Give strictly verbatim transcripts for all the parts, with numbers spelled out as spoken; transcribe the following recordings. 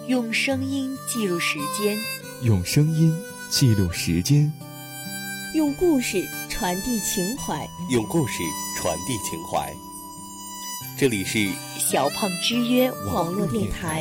用声音记录时间， 用声音记录时间， 用故事传递情怀， 用故事传递情怀。这里是小胖之约网络电台。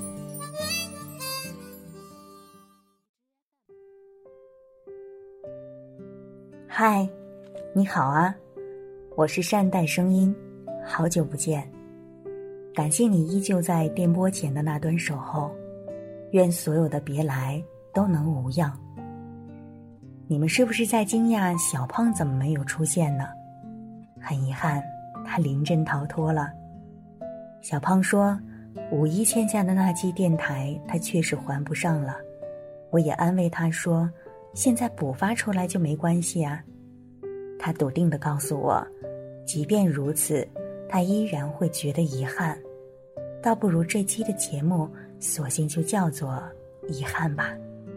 嗨，你好啊，我是善待声音，好久不见。感谢你依旧在电波前的那端守候，愿所有的别来都能无恙。你们是不是在惊讶小胖怎么没有出现呢？很遗憾，他临阵逃脱了。小胖说，五一欠下的那期电台他确实还不上了。我也安慰他说，现在补发出来就没关系啊。他笃定地告诉我，即便如此，他依然会觉得遗憾，倒不如这期的节目索性就叫做遗憾吧。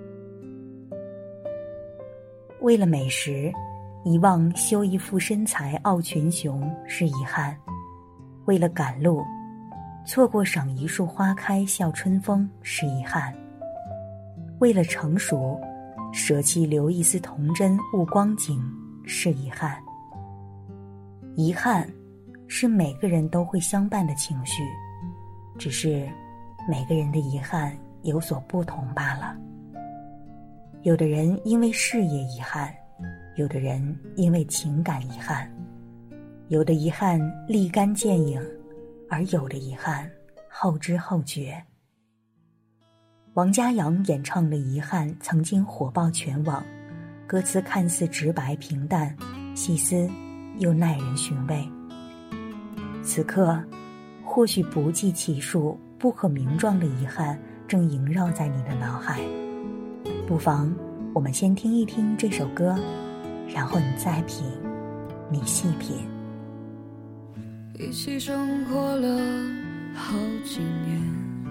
为了美食，遗忘修一副身材傲群雄是遗憾；为了赶路，错过赏一树花开笑春风是遗憾；为了成熟，舍弃留一丝童真悟光景是遗憾。遗憾是每个人都会相伴的情绪，只是每个人的遗憾有所不同罢了。有的人因为事业遗憾，有的人因为情感遗憾，有的遗憾立竿见影，而有的遗憾后知后觉。王嘉阳演唱的《遗憾》曾经火爆全网，歌词看似直白平淡，细思又耐人寻味。此刻，或许不计其数、不可名状的遗憾正萦绕在你的脑海。不妨我们先听一听这首歌，然后你再品，你细品。 一起生活了好几年，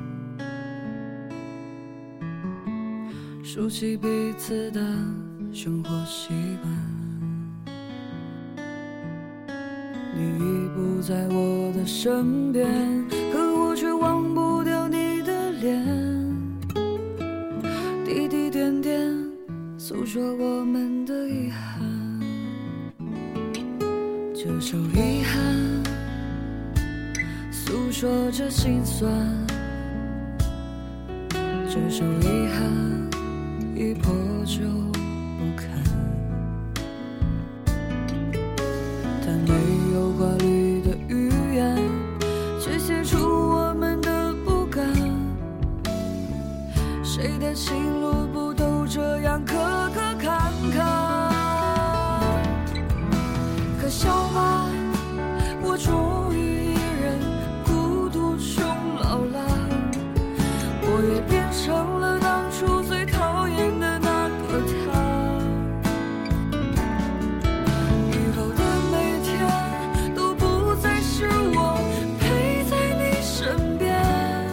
熟悉彼此的生活习惯，你已不在我的身边，可我却忘不掉你的脸，滴滴点点诉说我们的遗憾。这首遗憾诉说着心酸，这首遗憾已破旧不堪，但没有华丽的语言，却写出我们的不甘。谁的情路不都这样磕磕坎坎？可笑吧，我终于一人孤独终老了，我也变成了当初最讨厌的那个他。以后的每天都不再是我陪在你身边，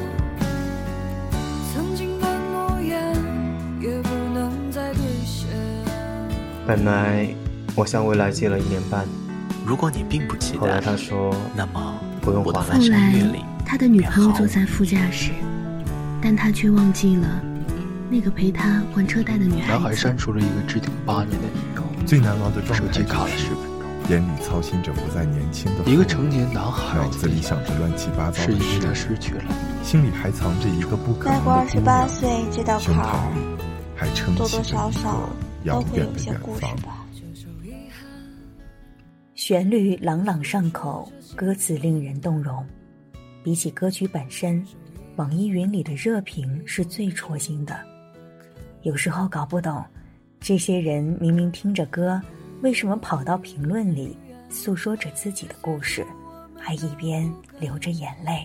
曾经的诺言也不能再兑现。 本来我向未来借了一年半， 如果你并不期待， 后来他说那么不用还。 后来他的女朋友坐在副驾驶，但他却忘记了那个陪他还车贷的女孩子。 男孩删除了一个置顶八年的女友， 最难熬的状态手机卡了十分钟， 眼里操心着不再年轻的一个成年男孩脑子里想着乱七八糟的是因为他事， 失去了心里还藏着一个不可能的迈过二十八姑娘， 岁这道胸坎儿， 膛里还撑多起着一多少少个遥都会远的远有些故事方。 吧。 旋律朗朗上口，歌词令人动容。比起歌曲本身，网易云里的热评是最戳心的。有时候搞不懂，这些人明明听着歌，为什么跑到评论里诉说着自己的故事，还一边流着眼泪？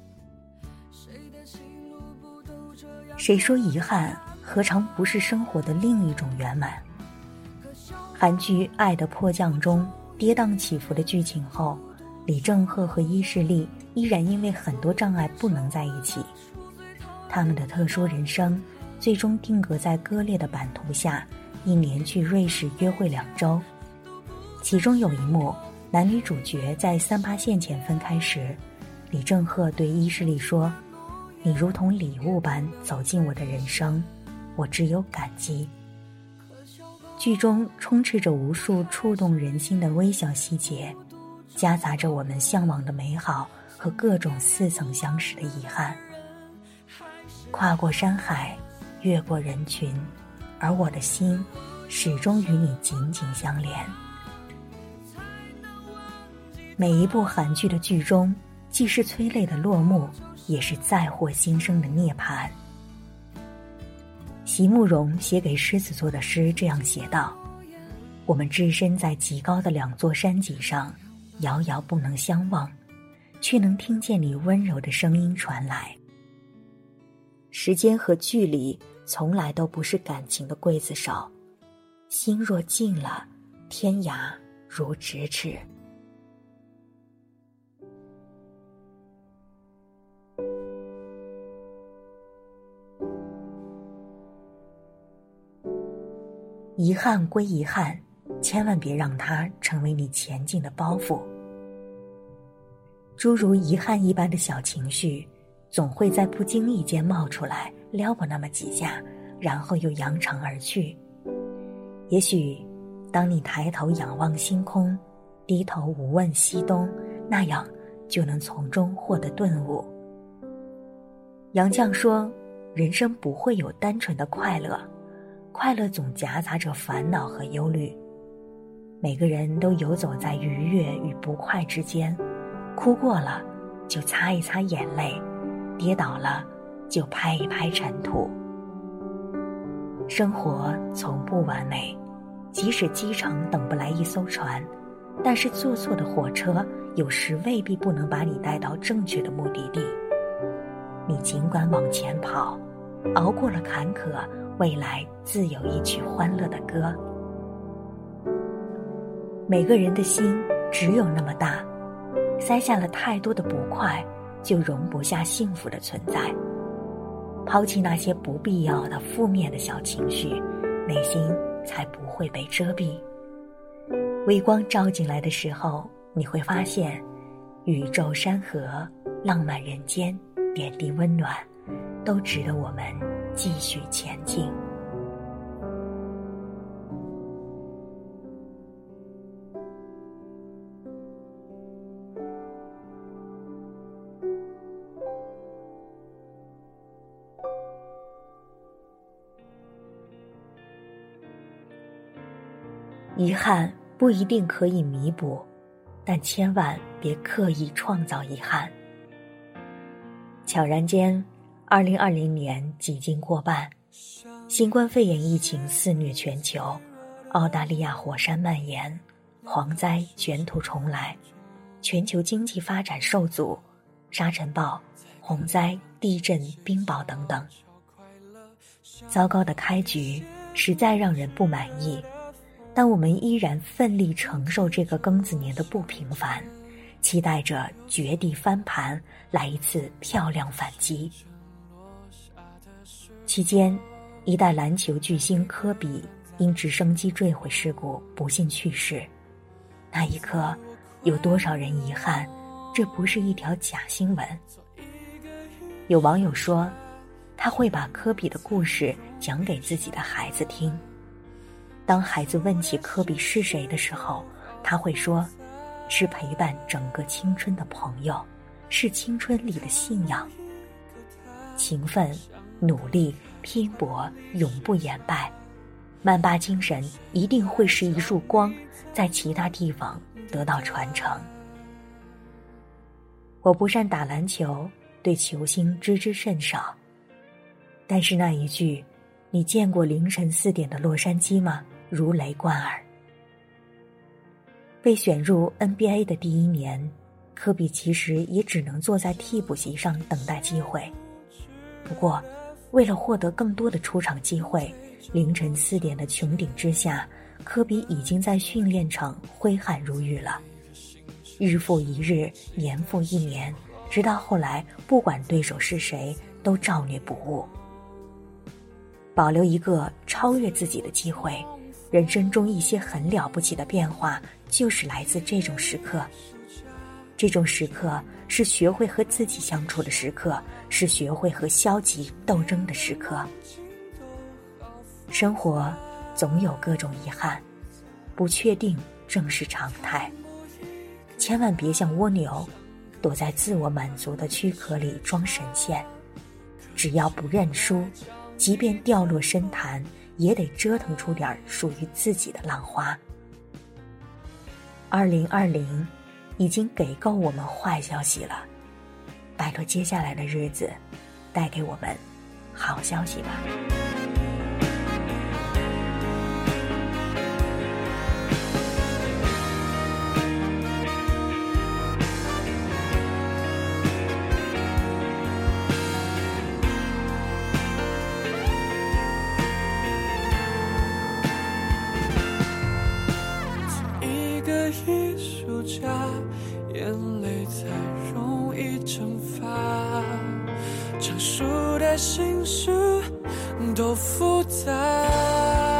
谁说遗憾何尝不是生活的另一种圆满？韩剧《爱的迫降》中跌宕起伏的剧情后，李正赫和伊势丽依然因为很多障碍不能在一起。他们的特殊人生最终定格在割裂的版图下，一年去瑞士约会两周。其中有一幕，男女主角在三八线前分开时，李正赫对伊势丽说： 你如同礼物般走进我的人生，我只有感激。剧中充斥着无数触动人心的微小细节，夹杂着我们向往的美好和各种似曾相识的遗憾。跨过山海，越过人群，而我的心始终与你紧紧相连。每一部韩剧的剧中，既是催泪的落幕，也是载获新生的涅槃。席慕容写给狮子座的诗这样写道：我们置身在极高的两座山脊上，遥遥不能相望，却能听见你温柔的声音传来。时间和距离从来都不是感情的刽子手，心若近了，天涯如咫尺。遗憾归遗憾，千万别让它成为你前进的包袱。诸如遗憾一般的小情绪，总会在不经意间冒出来，撩拨那么几下，然后又扬长而去。也许当你抬头仰望星空，低头无问西东，那样就能从中获得顿悟。杨绛说，人生不会有单纯的快乐，快乐总夹杂着烦恼和忧虑。每个人都游走在愉悦与不快之间，哭过了就擦一擦眼泪，跌倒了就拍一拍尘土。生活从不完美，即使机场等不来一艘船，但是坐错的火车有时未必不能把你带到正确的目的地。你尽管往前跑，熬过了坎坷，未来自有一曲欢乐的歌。每个人的心只有那么大，塞下了太多的不快，就容不下幸福的存在。抛弃那些不必要的负面的小情绪，内心才不会被遮蔽。微光照进来的时候，你会发现宇宙山河，浪漫人间，点滴温暖，都值得我们继续前进。遗憾不一定可以弥补，但千万别刻意创造遗憾。悄然间，二零二零年几近过半，新冠肺炎疫情肆虐全球，澳大利亚火山蔓延，蝗灾卷土重来，全球经济发展受阻，沙尘暴、洪灾、地震、冰雹等等。糟糕的开局实在让人不满意，但我们依然奋力承受这个庚子年的不平凡，期待着绝地翻盘，来一次漂亮反击。期间，一代篮球巨星科比因直升机坠毁事故不幸去世。那一刻，有多少人遗憾这不是一条假新闻？有网友说，他会把科比的故事讲给自己的孩子听。当孩子问起科比是谁的时候，他会说，是陪伴整个青春的朋友，是青春里的信仰。勤奋、努力、拼搏永不言败，曼巴精神一定会是一束光，在其他地方得到传承。我不善打篮球，对球星知之甚少，但是那一句你见过凌晨四点的洛杉矶吗？如雷贯耳。被选入 N B A 的第一年，科比其实也只能坐在替补席上等待机会。不过，为了获得更多的出场机会，凌晨四点的穹顶之下，科比已经在训练场挥汗如雨了。日复一日，年复一年，直到后来，不管对手是谁，都照虐不误。保留一个超越自己的机会，人生中一些很了不起的变化，就是来自这种时刻。 这种时刻是学会和自己相处的时刻，是学会和消极斗争的时刻。生活总有各种遗憾，不确定正是常态。千万别像蜗牛，躲在自我满足的躯壳里装神仙。只要不认输，即便掉落深潭，也得折腾出点属于自己的浪花。二零二零已经给够我们坏消息了，拜托接下来的日子带给我们好消息吧。 艺术家，眼泪才容易蒸发，成熟的心事都复杂。